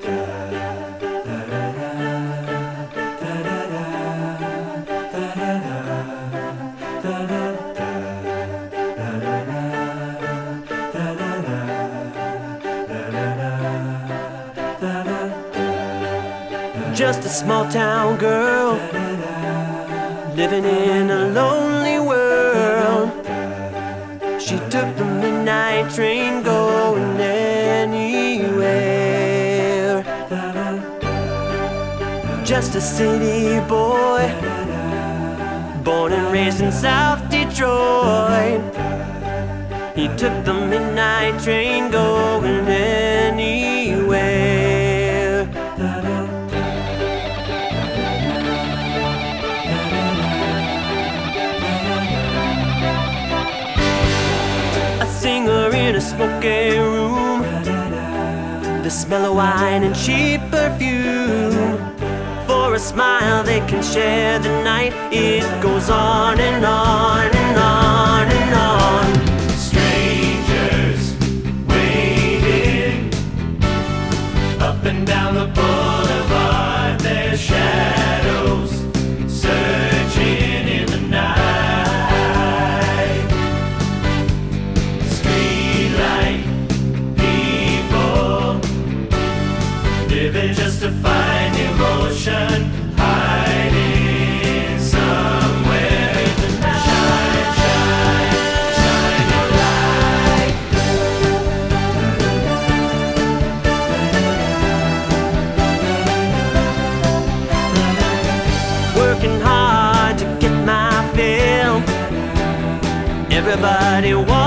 Just a small town girl living in a lonely world. She took the midnight train going anywhere. Just a city boy, born and raised in South Detroit. He took the midnight train going anywhere. A singer in a smoky room, the smell of wine and cheap perfume. For a smile they can share the night. It goes on and on and on and on. Strangers waiting up and down the boulevard, their shadows searching in the night. Streetlight people living just to find emotion, hiding somewhere in the night. Shine, shine, shine your light. Working hard to get my fill. Everybody wants